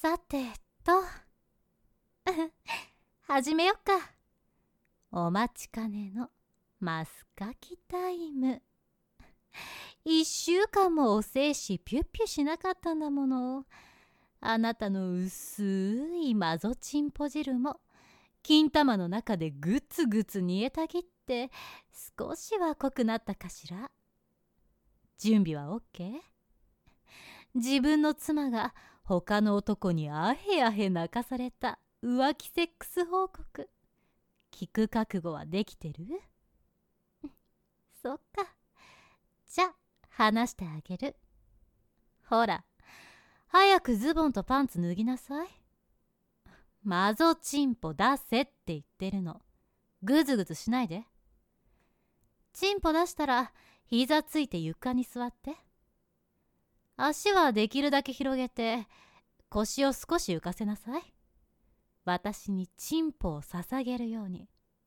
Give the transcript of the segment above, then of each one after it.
さてと始めよっか。お待ちかねのマスカキタイム。1週間もお精子ピュッピュしなかったんだもの。あなたの薄いマゾチンポ汁も金玉の中でグツグツ煮えたぎって少しは濃くなったかしら。準備は OK？ 自分の妻が他の男にあへあへ泣かされた浮気セックス報告聞く覚悟はできてる？そっか。じゃ話してあげる。ほら、早くズボンとパンツ脱ぎなさい。マゾチンポ出せって言ってるの。ぐずぐずしないで。チンポ出したら膝ついて床に座って。足はできるだけ広げて腰を少し浮かせなさい。私にチンポを捧げるように。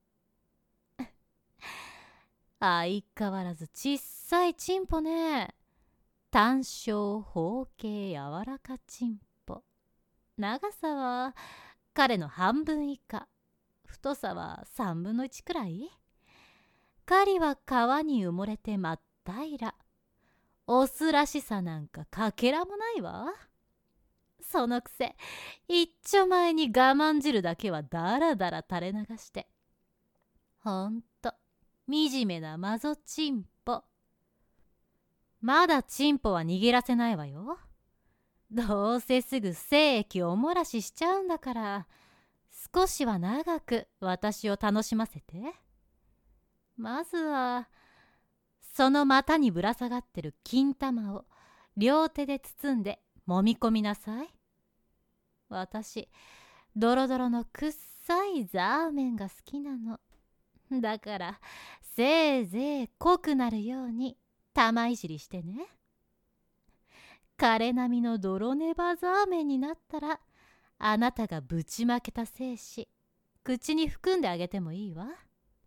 相変わらずちっさいチンポね。単小方形柔らかチンポ。長さは彼の半分以下。太さは3分の1くらい。狩りは皮に埋もれて真っ平ら。オスらしさなんかかけらもないわ。そのくせ一丁前に我慢汁だけはだらだら垂れ流して。ほんと惨めなマゾチンポ。まだチンポは逃げらせないわよ。どうせすぐ精液おもらししちゃうんだから、少しは長く私を楽しませて。まずはその股にぶら下がってる金玉を両手で包んで揉み込みなさい。私ドロドロのくっさいザーメンが好きなの。だからせいぜい濃くなるように玉いじりしてね。彼並みの泥ネバザーメンになったら、あなたがぶちまけた精子口に含んであげてもいいわ。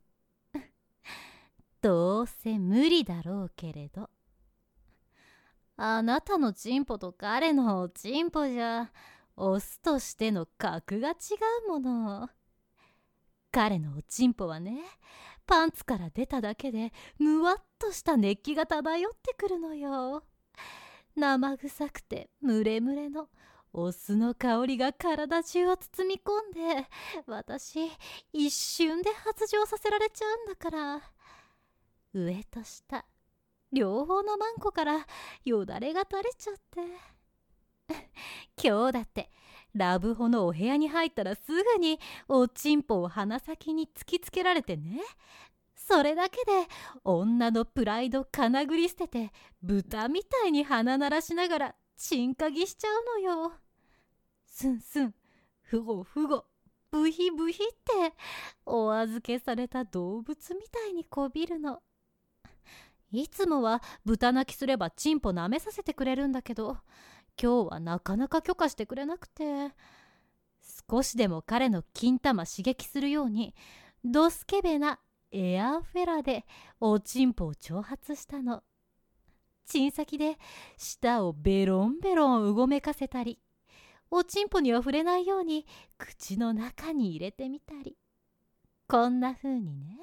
どうせ無理だろうけれど。あなたのチンポと彼のチンポじゃオスとしての格が違うもの。彼のおちんぽはね、パンツから出ただけでむわっとした熱気が漂ってくるのよ。生臭くてムレムレのお酢の香りが体中を包み込んで、私一瞬で発情させられちゃうんだから。上と下両方のマンコからよだれが垂れちゃって今日だってラブホのお部屋に入ったらすぐにおちんぽを鼻先に突きつけられてね。それだけで女のプライドかなぐり捨てて豚みたいに鼻鳴らしながらチンカギしちゃうのよ。スンスンフゴフゴブヒブヒってお預けされた動物みたいにこびるの。いつもは豚鳴きすればチンポ舐めさせてくれるんだけど、今日はなかなか許可してくれなくて、少しでも彼の金玉刺激するようにドスケベなエアフェラでおちんぽを挑発したの。チン先で舌をベロンベロンうごめかせたり、おちんぽには触れないように口の中に入れてみたり、こんな風にね。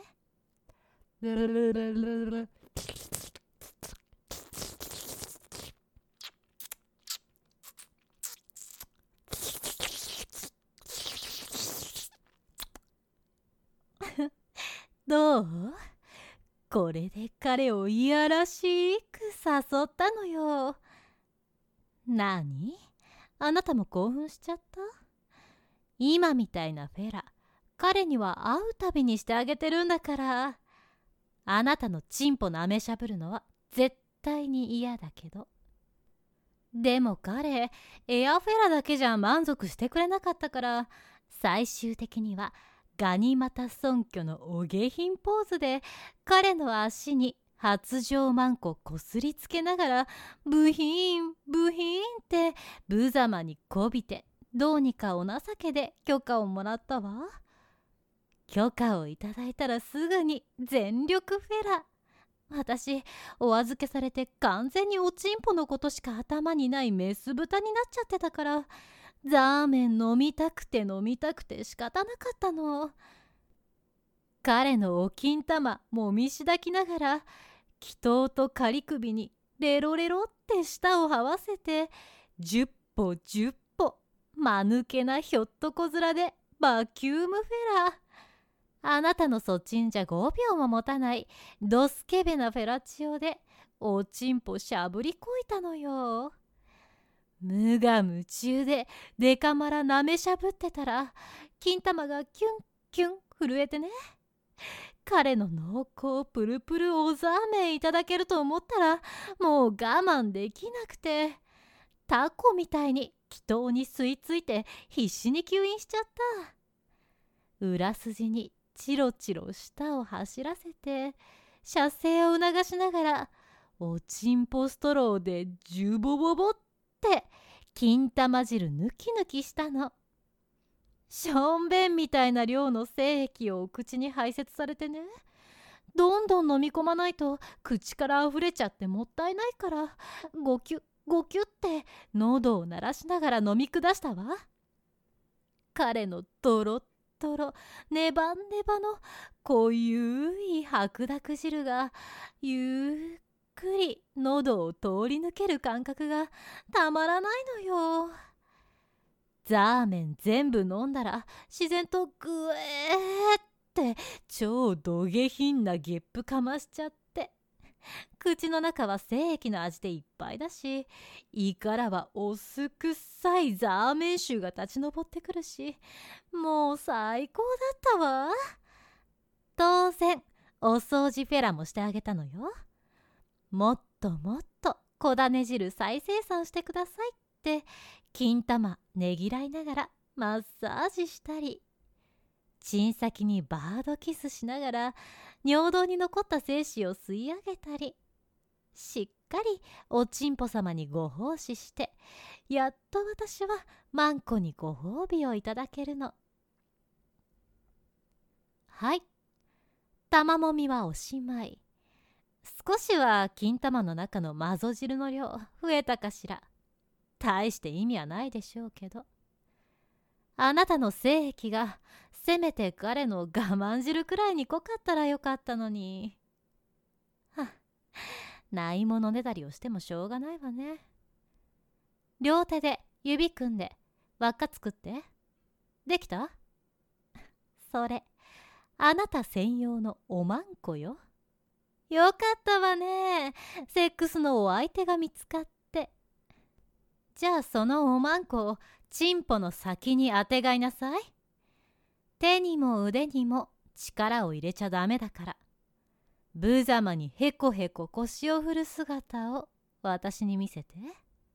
どう？これで彼をいやらしく誘ったのよ。なに？あなたも興奮しちゃった？今みたいなフェラ、彼には会うたびにしてあげてるんだから。あなたのチンポ舐めしゃぶるのは絶対に嫌だけど。でも彼、エアフェラだけじゃ満足してくれなかったから、最終的にはガニ股尊居のお下品ポーズで彼の足に発情マンコこすりつけながらブヒーンブヒーンって無様にこびて、どうにかお情けで許可をもらったわ。許可をいただいたらすぐに全力フェラ。私お預けされて完全におちんぽのことしか頭にないメス豚になっちゃってたから、 ザーメン飲みたくて飲みたくて仕方なかったの。彼のお金玉もみしだきながら、祈祷と仮首にレロレロって舌を這わせて、10歩10歩間抜けなひょっとこ面でバキュームフェラ。あなたのそちんじゃ5秒も持たないドスケベなフェラチオでおちんぽしゃぶりこいたのよ。無我夢中でデカマラなめしゃぶってたら、金玉がキュンキュン震えてね。彼の濃厚プルプルおザーメンいただけると思ったら、もう我慢できなくて、タコみたいに祈祷に吸い付いて必死に吸引しちゃった。裏筋にチロチロ舌を走らせて、射精を促しながら、おちんぽストローでジュボボボって金玉汁抜き抜きしたの。しょんべんみたいな量の精液をお口に排泄されてね、どんどん飲み込まないと口からあふれちゃってもったいないから、ゴキュッゴキュッって喉を鳴らしながら飲み下したわ。彼のドロッドロネバネバの濃ゆい白濁汁がゆっくり喉を通り抜ける感覚がたまらないのよ。ザーメン全部飲んだら自然とグエーって超ど下品なゲップかましちゃって、口の中は精液の味でいっぱいだし、胃からはお酢くっさいザーメン臭が立ち上ってくるし、もう最高だったわ。当然お掃除フェラもしてあげたのよ。もっともっと小種汁再生産してくださいって金玉ねぎらいながらマッサージしたり、チン先にバードキスしながら尿道に残った精子を吸い上げたり、しっかりおちんぽ様にご奉仕して、やっと私はマンコにご褒美をいただけるの。はい、玉もみはおしまい。少しは金玉の中のマゾ汁の量増えたかしら。大して意味はないでしょうけど、あなたの精液がせめて彼の我慢汁くらいに濃かったらよかったのに。ないものねだりをしてもしょうがないわね。両手で指組んで輪っか作って。できた？それあなた専用のおまんこよ。よかったわね、セックスのお相手が見つかって。じゃあそのおまんこをチンポの先にあてがいなさい。手にも腕にも力を入れちゃダメだから。無様にへこへこ腰を振る姿を私に見せて。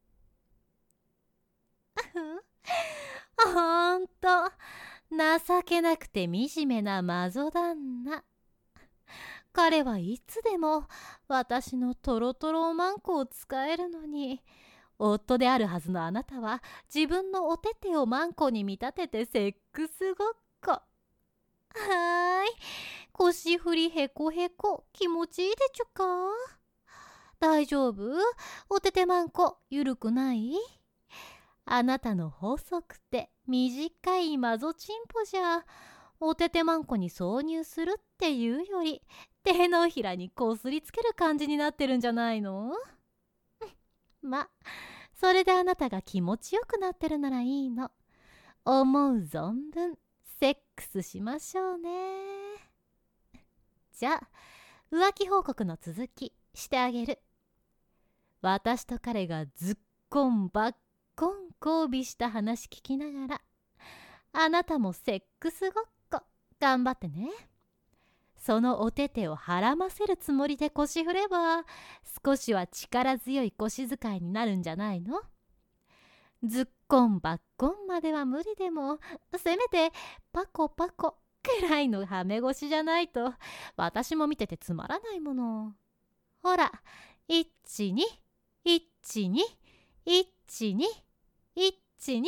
ほんと情けなくて惨めなマゾ旦那。彼はいつでも私のトロトロおまんこを使えるのに、夫であるはずのあなたは自分のお手手をマンコに見立ててセックスごっこ。はーい、腰振りへこへこ気持ちいいでちゅか。大丈夫？お手手マンコゆるくない？あなたの細くて短いマゾチンポじゃ、お手手マンコに挿入するっていうより手のひらにこすりつける感じになってるんじゃないの？ま、それであなたが気持ちよくなってるならいいの。思う存分セックスしましょうね。じゃあ浮気報告の続きしてあげる。私と彼がずっこんばっこん交尾した話聞きながら、あなたもセックスごっこ頑張ってね。そのお手手をはらませるつもりで腰振れば、少しは力強い腰使いになるんじゃないの？ずっこんばっこんまでは無理でも、せめてパコパコくらいのはめ腰じゃないと私も見ててつまらないもの。ほら、12、12、12、12。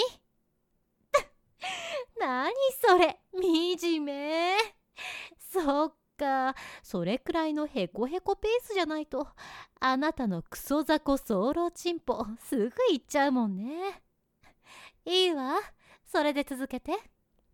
何それ、惨め。そっか、それくらいのヘコヘコペースじゃないとあなたのクソザコソーロチンポすぐ行っちゃうもんね。 いいわ、それで続けて。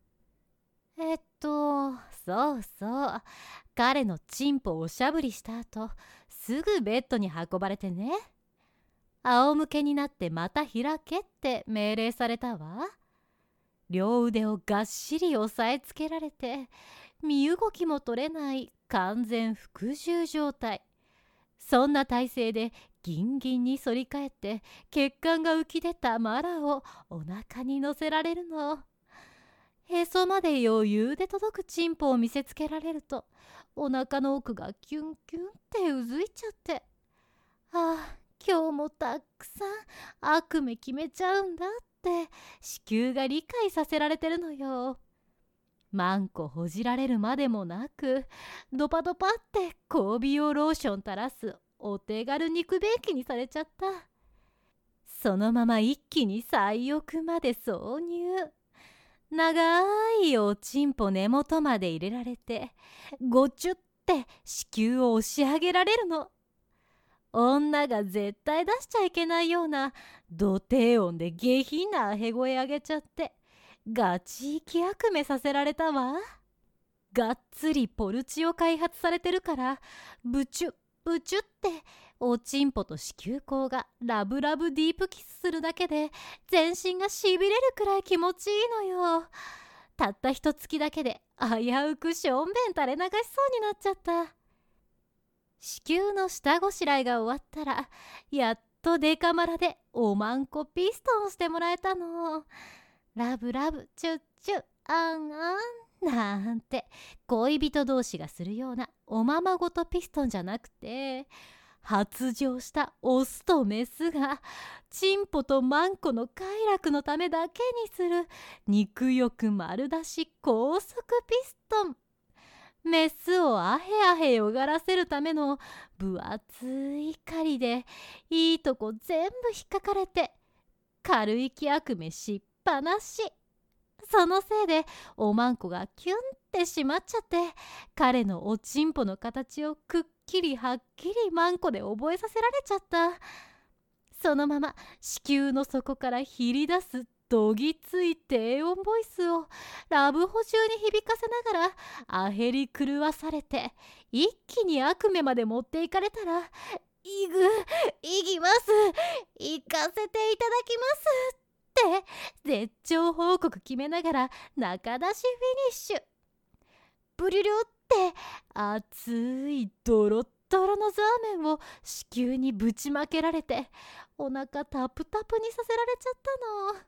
そうそう。彼のチンポをおしゃぶりした後、すぐベッドに運ばれてね。仰向けになってまた開けって命令されたわ。両腕をがっしり押さえつけられて、身動きも取れない完全服従状態。そんな体勢でギンギンに反り返って血管が浮き出たマラをお腹に乗せられるの。へそまで余裕で届くチンポを見せつけられると、お腹の奥がキュンキュンってうずいちゃって、ああ、今日もたくさん悪夢決めちゃうんだって子宮が理解させられてるのよ。マンコほじられるまでもなく、ドパドパって高美容ローション垂らすお手軽肉便器にされちゃった。そのまま一気に最奥まで挿入。長いおちんぽ根元まで入れられて、ごちゅって子宮を押し上げられるの。女が絶対出しちゃいけないようなド低音で下品なアヘ声上げちゃって、ガチ息悪夢させられたわ。がっつりポルチを開発されてるから、ブチュブチュっておちんぽと子宮口がラブラブディープキスするだけで全身がしびれるくらい気持ちいいのよ。たった一月だけで危うくしょんべん垂れ流しそうになっちゃった。子宮の下ごしらえが終わったら、やっとデカマラでおまんこピストンしてもらえたの。ラブラブチュッチュあんあんなんて恋人同士がするようなおままごとピストンじゃなくて、発情したオスとメスがチンポとマンコの快楽のためだけにする肉欲丸出し高速ピストン。メスをアヘアヘよがらせるための分厚い針でいいとこ全部引っかかれて、軽い気悪夢しっぱなし。そのせいでおまんこがキュンってしまっちゃって、彼のおちんぽの形をくっきりはっきりマンコで覚えさせられちゃった。そのまま子宮の底からひり出すどぎつい低音ボイスをラブホ中に響かせながらアヘり狂わされて、一気に悪夢まで持っていかれたら、いきます、行かせていただきますって絶頂報告決めながら中出しフィニッシュ。ブリュリュって熱いドロッドロのザーメンを子宮にぶちまけられて、お腹タプタプにさせられちゃったの。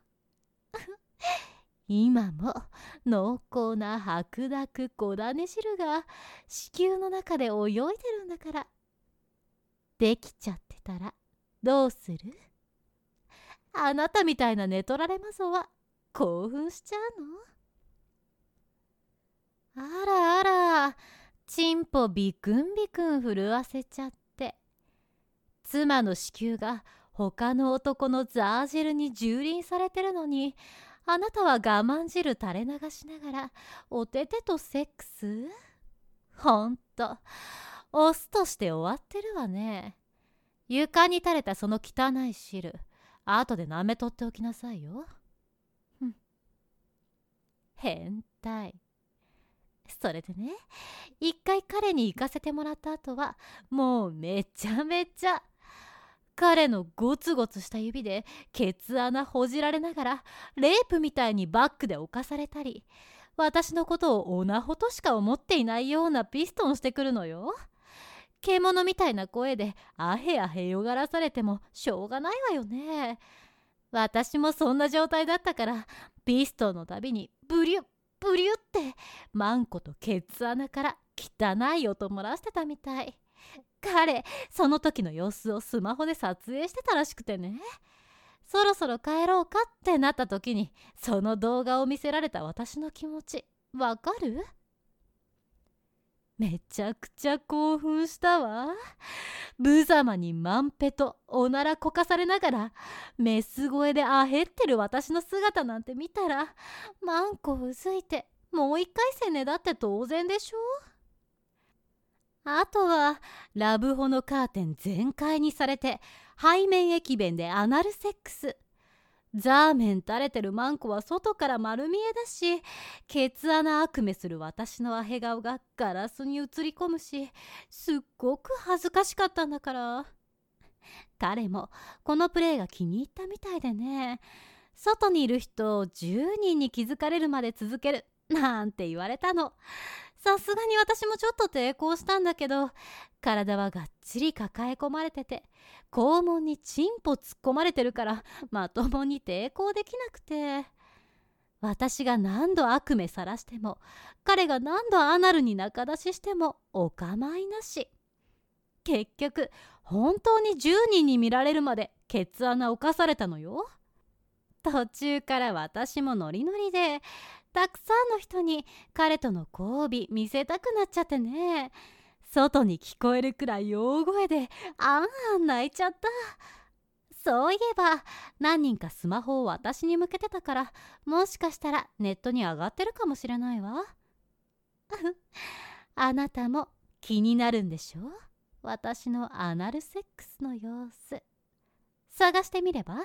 今も濃厚な白濁小種汁が子宮の中で泳いでるんだから。できちゃってたらどうする？あなたみたいな寝取られマゾは興奮しちゃうの？あらあら、チンポビクンビクン震わせちゃって、妻の子宮が他の男のザージェルに蹂躙されてるのに、あなたは我慢汁垂れ流しながらおててとセックス？ほんとオスとして終わってるわね。床に垂れたその汚い汁、後で舐めとっておきなさいよ。変態。それでね、一回彼に行かせてもらった後はもうめちゃめちゃ彼のゴツゴツした指でケツ穴ほじられながらレイプみたいにバックで侵されたり、私のことをオナホとしか思っていないようなピストンしてくるのよ。獣みたいな声でアヘアヘよがらされてもしょうがないわよね。私もそんな状態だったから、ピストンのたびにブリュッブリュってマンコとケツ穴から汚い音漏らしてたみたい。彼その時の様子をスマホで撮影してたらしくてね、そろそろ帰ろうかってなった時にその動画を見せられた私の気持ちわかる？めちゃくちゃ興奮したわ。無様にマンペとおならこかされながらメス声であへってる私の姿なんて見たら、マンコうずいてもう一回戦ねだって当然でしょ。あとはラブホのカーテン全開にされて背面駅弁でアナルセックス。 ザーメン垂れてるマンコは外から丸見えだし、ケツ穴悪夢する私のアヘ顔がガラスに映り込むし、すっごく恥ずかしかったんだから。彼もこのプレーが気に入ったみたいでね、外にいる人10人に気づかれるまで続けるなんて言われたの。さすがに私もちょっと抵抗したんだけど、体はがっちり抱え込まれてて、肛門にチンポ突っ込まれてるからまともに抵抗できなくて、私が何度悪夢さらしても、彼が何度アナルに仲出ししてもお構いなし。結局本当に10人に見られるまでケツ穴を犯されたのよ。途中から私もノリノリで、たくさんの人に彼との交尾見せたくなっちゃってね、外に聞こえるくらい大声であんあん泣いちゃった。そういえば何人かスマホを私に向けてたから、もしかしたらネットに上がってるかもしれないわ。あなたも気になるんでしょ、私のアナルセックスの様子。探してみれば。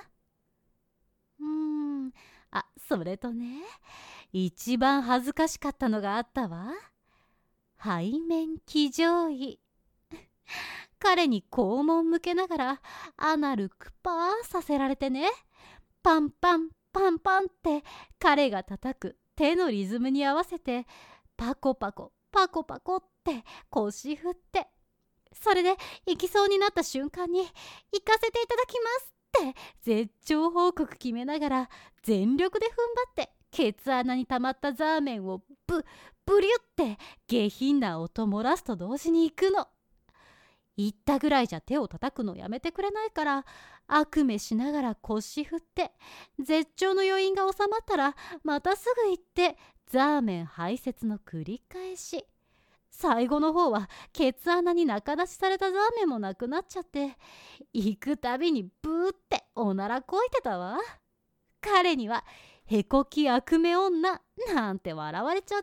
それとね、一番恥ずかしかったのがあったわ。背面騎乗位。彼に肛門向けながらアナルクパーさせられてね、パンパンパンパンって彼が叩く手のリズムに合わせて、パコパコパコパコって腰振って、それで行きそうになった瞬間に行かせていただきますって絶頂報告決めながら、全力で踏ん張ってケツ穴に溜まったザーメンをブリュって下品な音漏らすと同時に行くの。言ったぐらいじゃ手を叩くのやめてくれないから、悪夢しながら腰振って、絶頂の余韻が収まったらまたすぐ行ってザーメン排泄の繰り返し。最後の方はケツ穴に中出しされたザーメンもなくなっちゃって、行くたびにブーっておならこいてたわ。彼にはへこき悪夢女なんて笑われちゃった。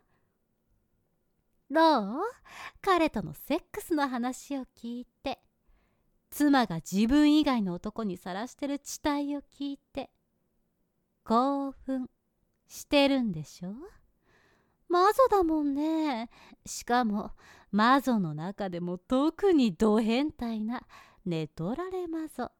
どう？彼とのセックスの話を聞いて、妻が自分以外の男にさらしてる地帯を聞いて、興奮してるんでしょ？マゾだもんね。しかもマゾの中でも特にド変態な寝取られマゾ。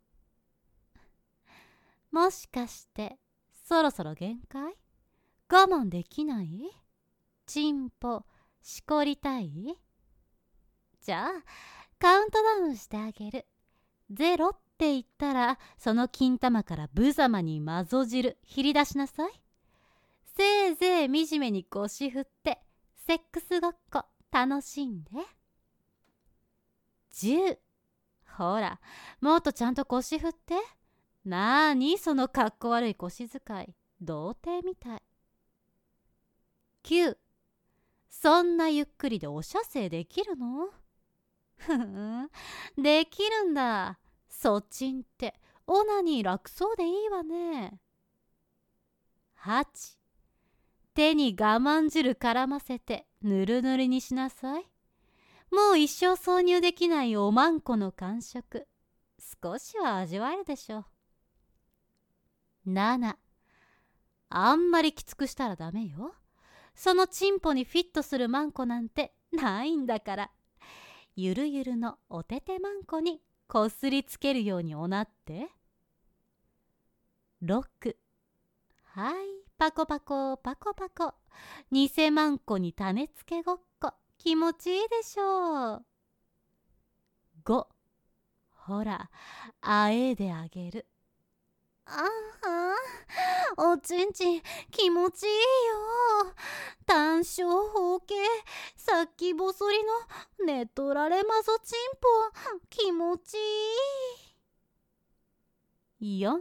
もしかしてそろそろ限界？我慢できない？チンポしこりたい？じゃあカウントダウンしてあげる。0って言ったら、その金玉から無様にマゾ汁ひり出しなさい。せいぜい惨めに腰振ってセックスごっこ楽しんで。10。ほら、もっとちゃんと腰振って。なーにそのかっこ悪い腰使い、童貞みたい。9。そんなゆっくりでお射精できるの？ふん、できるんだ。そっちんってオナニー楽そうでいいわね。8。手に我慢汁絡ませてぬるぬるにしなさい。もう一生挿入できないおまんこの感触、少しは味わえるでしょう。7。あんまりきつくしたらダメよ。そのチンポにフィットするマンコなんてないんだから。ゆるゆるのおててマンコにこすりつけるようにおなって。6。はい、パコパコパコパコ。偽マンコに種付けごっこ、気持ちいいでしょう。5。ほら、あえいであげる。おちんちん気持ちいいよ。単小方形先細りの寝取られマゾチンポ、気持ちいい。4。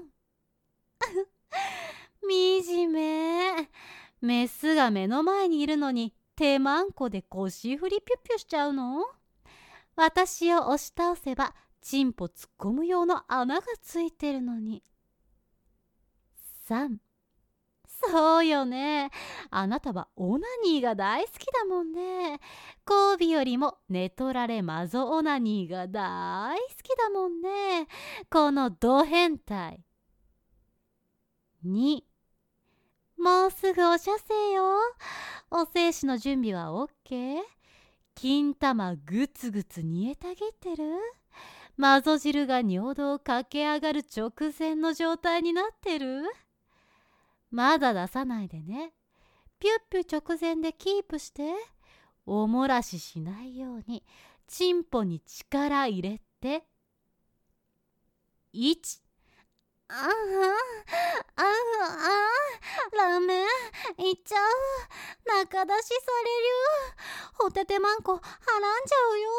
惨め。メスが目の前にいるのに手マンコで腰振りピュピュしちゃうの？私を押し倒せばチンポ突っ込む用の穴がついてるのに。3。そうよね。あなたはオナニーが大好きだもんね。交尾よりも寝取られマゾオナニーが大好きだもんね。このド変態。 2。もうすぐお射精よ。お精子の準備は OK？ 金玉ぐつぐつ煮えたぎってる？マゾ汁が尿道を駆け上がる直前の状態になってる？まだ出さないでね。ピュッピュ直前でキープして。お漏らししないようにチンポに力入れて。1。ああ、ああ、ラメいっちゃう。中出しされる。ホテテマンコはらんじゃうよ。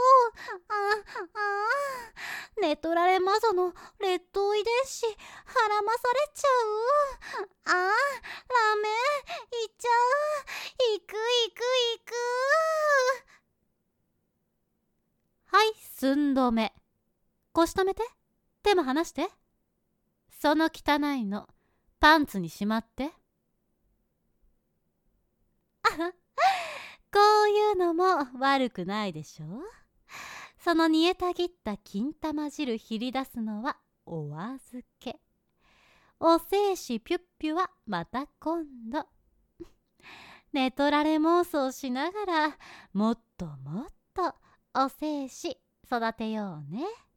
寝取られマゾの劣等遺伝子はらまされちゃう。ラメいっちゃう。いく。はい、寸止め。腰止めて。手も離して。その汚いのパンツにしまって。こういうのも悪くないでしょ。その煮えたぎった金玉汁ひり出すのはお預け。お精子ピュッピュはまた今度。寝取られ妄想しながらもっともっとお精子育てようね。